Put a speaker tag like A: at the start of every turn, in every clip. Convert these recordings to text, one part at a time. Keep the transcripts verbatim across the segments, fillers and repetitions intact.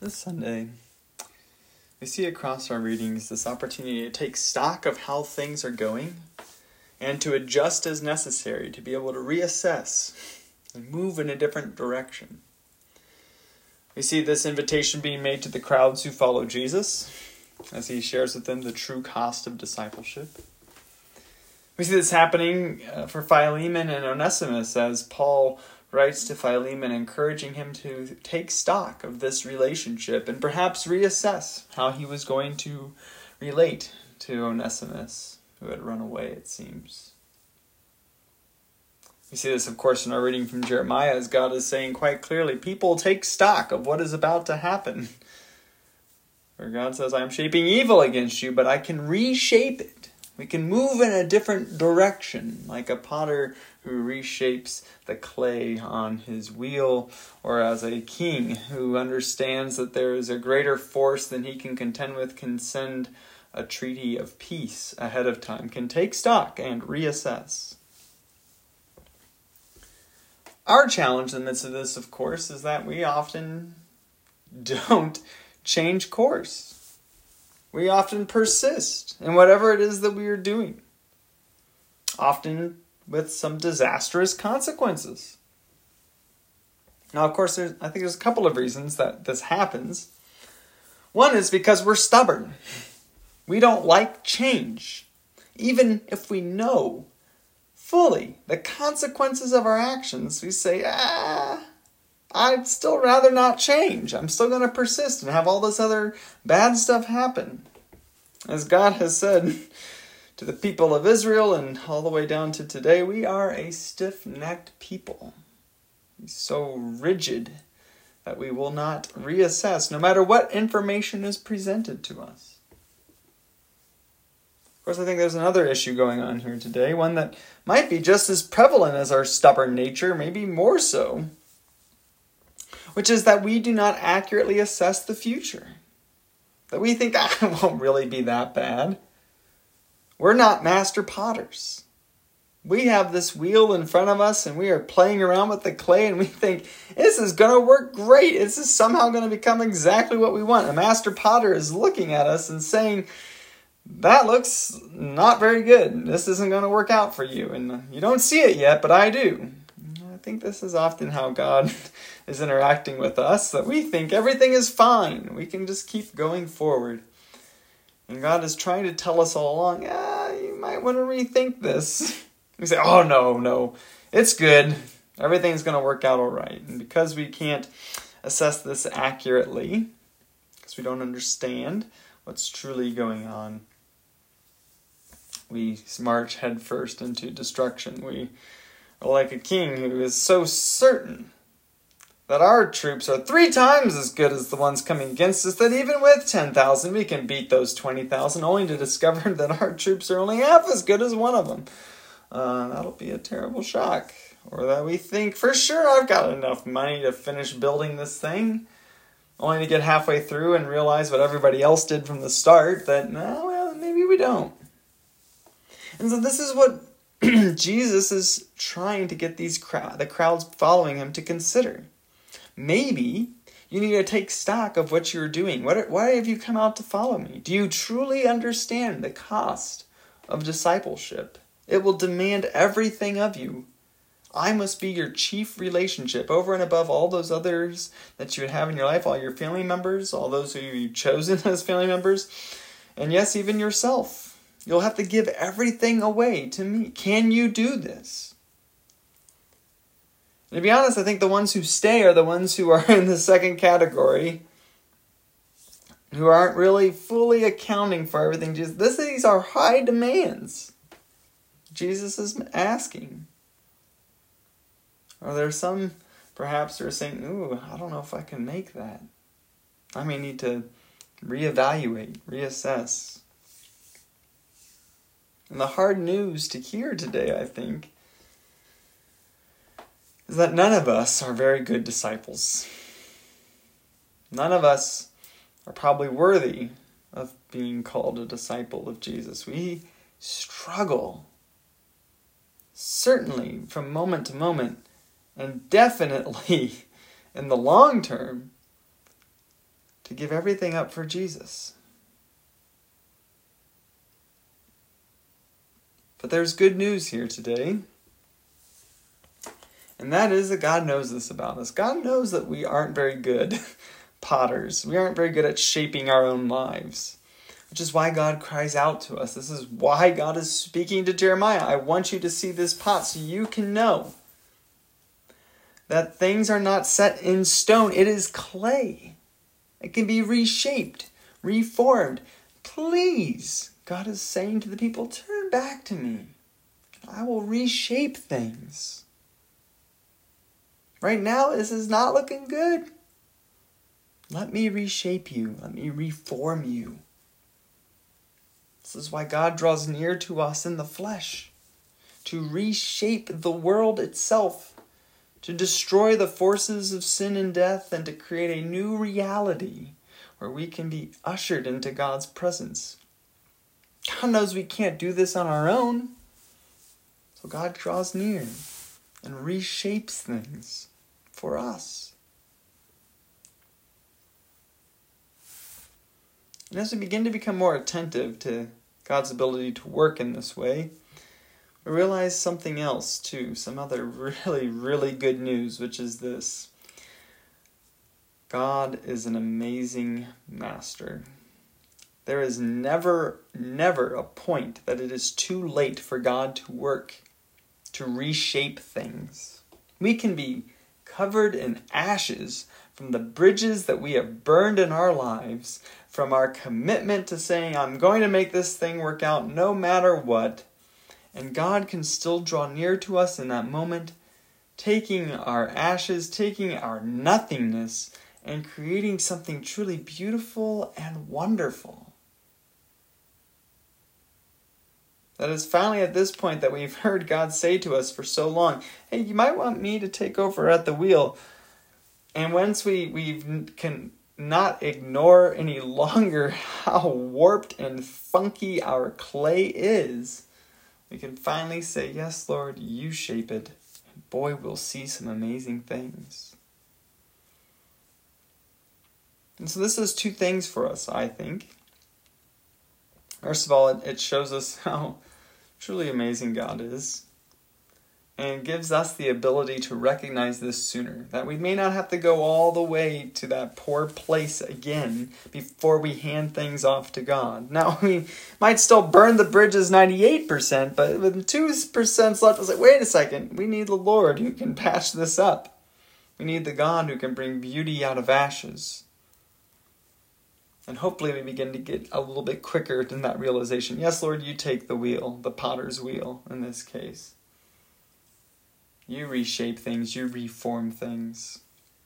A: This Sunday, we see across our readings this opportunity to take stock of how things are going and to adjust as necessary, to be able to reassess and move in a different direction. We see this invitation being made to the crowds who follow Jesus as he shares with them the true cost of discipleship. We see this happening uh, for Philemon and Onesimus as Paul writes to Philemon, encouraging him to take stock of this relationship and perhaps reassess how he was going to relate to Onesimus, who had run away, it seems. We see this, of course, in our reading from Jeremiah, as God is saying quite clearly, people take stock of what is about to happen. Where God says, I am shaping evil against you, but I can reshape it. We can move in a different direction, like a potter who reshapes the clay on his wheel, or as a king who understands that there is a greater force than he can contend with, can send a treaty of peace ahead of time, can take stock and reassess. Our challenge in the midst of this, of course, is that we often don't change course. We often persist in whatever it is that we are doing, often with some disastrous consequences. Now, of course, there's, I think there's a couple of reasons that this happens. One is because we're stubborn. We don't like change, even if we know fully the consequences of our actions. We say, ah, I'd still rather not change. I'm still going to persist and have all this other bad stuff happen. As God has said to the people of Israel and all the way down to today, we are a stiff-necked people. So rigid that we will not reassess no matter what information is presented to us. Of course, I think there's another issue going on here today, one that might be just as prevalent as our stubborn nature, maybe more so, which is that we do not accurately assess the future. That we think, ah, it won't really be that bad. We're not master potters. We have this wheel in front of us and we are playing around with the clay and we think, this is going to work great. This is somehow going to become exactly what we want. A master potter is looking at us and saying, that looks not very good. This isn't going to work out for you. And you don't see it yet, but I do. I think this is often how God is interacting with us, that we think everything is fine. We can just keep going forward. And God is trying to tell us all along, ah, you might want to rethink this. We say, oh, no, no, it's good. Everything's going to work out all right. And because we can't assess this accurately, because we don't understand what's truly going on, we march headfirst into destruction. We are like a king who is so certain that our troops are three times as good as the ones coming against us, that even with ten thousand, we can beat those twenty thousand, only to discover that our troops are only half as good as one of them. Uh, that'll be a terrible shock. Or that we think, for sure, I've got enough money to finish building this thing, only to get halfway through and realize what everybody else did from the start, that, no, well, maybe we don't. And so this is what Jesus is trying to get these crowd, the crowds following him to consider. Maybe you need to take stock of what you're doing. What, why have you come out to follow me? Do you truly understand the cost of discipleship? It will demand everything of you. I must be your chief relationship over and above all those others that you would have in your life, all your family members, all those who you've chosen as family members, and yes, even yourself. You'll have to give everything away to me. Can you do this? And to be honest, I think the ones who stay are the ones who are in the second category, who aren't really fully accounting for everything. This, these are high demands Jesus is asking. Are there some, perhaps, who are saying, ooh, I don't know if I can make that. I may need to reevaluate, reassess. And the hard news to hear today, I think, is that none of us are very good disciples. None of us are probably worthy of being called a disciple of Jesus. We struggle, certainly from moment to moment, and definitely in the long term, to give everything up for Jesus. But there's good news here today. And that is that God knows this about us. God knows that we aren't very good potters. We aren't very good at shaping our own lives. Which is why God cries out to us. This is why God is speaking to Jeremiah. I want you to see this pot so you can know that things are not set in stone. It is clay. It can be reshaped, reformed. Please, God is saying to the people, turn back to me. I will reshape things. Right now, this is not looking good. Let me reshape you. Let me reform you. This is why God draws near to us in the flesh, to reshape the world itself, to destroy the forces of sin and death, and to create a new reality where we can be ushered into God's presence. God knows we can't do this on our own, so God draws near and reshapes things for us. And as we begin to become more attentive to God's ability to work in this way, we realize something else too, some other really, really good news, which is this. God is an amazing master. There is never, never a point that it is too late for God to work, to reshape things. We can be covered in ashes from the bridges that we have burned in our lives, from our commitment to saying, I'm going to make this thing work out no matter what. And God can still draw near to us in that moment, taking our ashes, taking our nothingness, and creating something truly beautiful and wonderful. That is finally at this point that we've heard God say to us for so long, hey, you might want me to take over at the wheel. And once we we can not ignore any longer how warped and funky our clay is, we can finally say, yes, Lord, you shape it. And boy, we'll see some amazing things. And so this does two things for us, I think. First of all, it, it shows us how truly amazing God is. And gives us the ability to recognize this sooner. That we may not have to go all the way to that poor place again before we hand things off to God. Now, we might still burn the bridges ninety-eight percent, but with two percent left, it's like, wait a second. We need the Lord who can patch this up. We need the God who can bring beauty out of ashes. And hopefully we begin to get a little bit quicker in that realization. Yes, Lord, you take the wheel, the potter's wheel in this case. You reshape things, you reform things.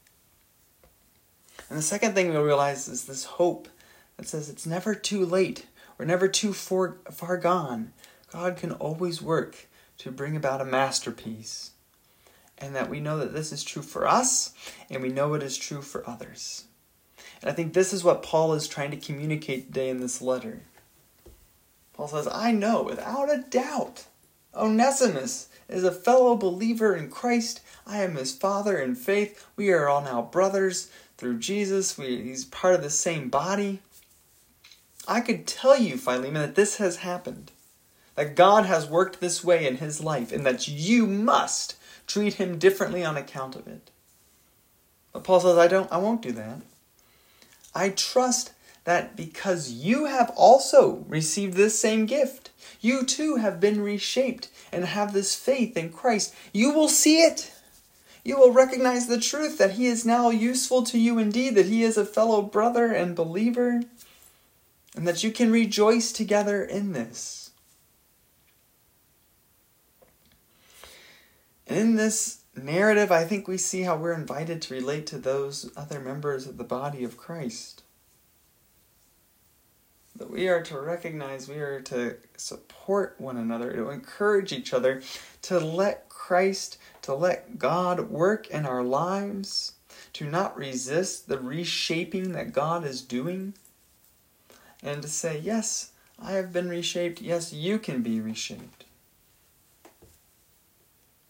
A: And the second thing we'll realize is this hope that says it's never too late. We're never too far, far gone. God can always work to bring about a masterpiece. And that we know that this is true for us, and we know it is true for others. And I think this is what Paul is trying to communicate today in this letter. Paul says, I know without a doubt, Onesimus is a fellow believer in Christ. I am his father in faith. We are all now brothers through Jesus. We, he's part of the same body. I could tell you, Philemon, that this has happened. That God has worked this way in his life, and that you must treat him differently on account of it. But Paul says, I don't, I won't do that. I trust that because you have also received this same gift, you too have been reshaped and have this faith in Christ. You will see it. You will recognize the truth that he is now useful to you indeed, that he is a fellow brother and believer, and that you can rejoice together in this. And in this narrative, I think we see how we're invited to relate to those other members of the body of Christ. That we are to recognize, we are to support one another, to encourage each other, to let Christ, to let God work in our lives, to not resist the reshaping that God is doing, and to say, yes, I have been reshaped, yes, you can be reshaped.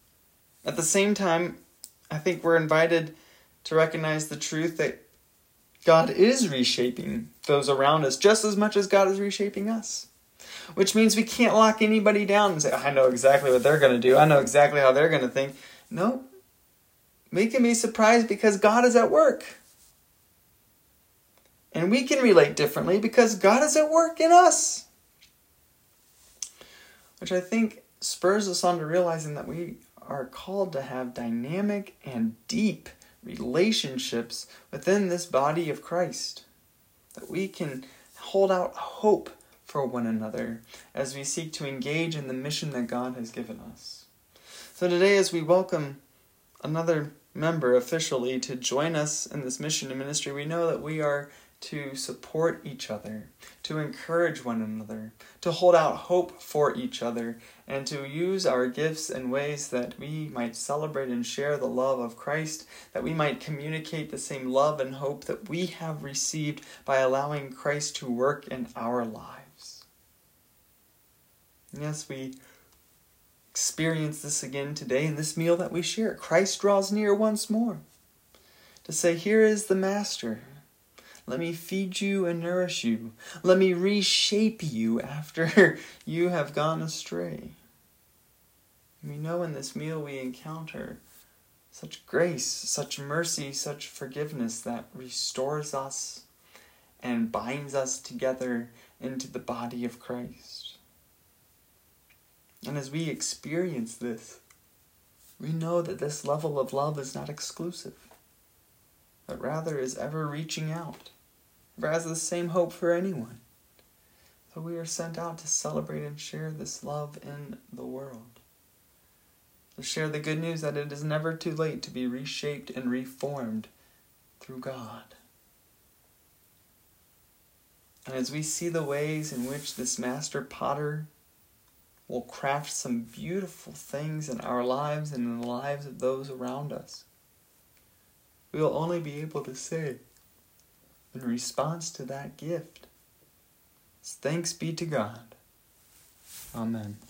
A: At the same time, I think we're invited to recognize the truth that God is reshaping those around us just as much as God is reshaping us. Which means we can't lock anybody down and say, I know exactly what they're going to do. I know exactly how they're going to think. No. We can be surprised because God is at work. And we can relate differently because God is at work in us. Which I think spurs us on to realizing that we are called to have dynamic and deep relationships within this body of Christ. That we can hold out hope for one another as we seek to engage in the mission that God has given us. So today, as we welcome another member officially to join us in this mission and ministry, we know that we are to support each other, to encourage one another, to hold out hope for each other, and to use our gifts in ways that we might celebrate and share the love of Christ, that we might communicate the same love and hope that we have received by allowing Christ to work in our lives. Yes, we experience this again today in this meal that we share. Christ draws near once more to say, here is the Master. Let me feed you and nourish you. Let me reshape you after you have gone astray. We know in this meal we encounter such grace, such mercy, such forgiveness that restores us and binds us together into the body of Christ. And as we experience this, we know that this level of love is not exclusive, but rather is ever reaching out, for has the same hope for anyone. So we are sent out to celebrate and share this love in the world. To share the good news that it is never too late to be reshaped and reformed through God. And as we see the ways in which this master potter will craft some beautiful things in our lives and in the lives of those around us, we will only be able to say, in response to that gift, thanks be to God. Amen.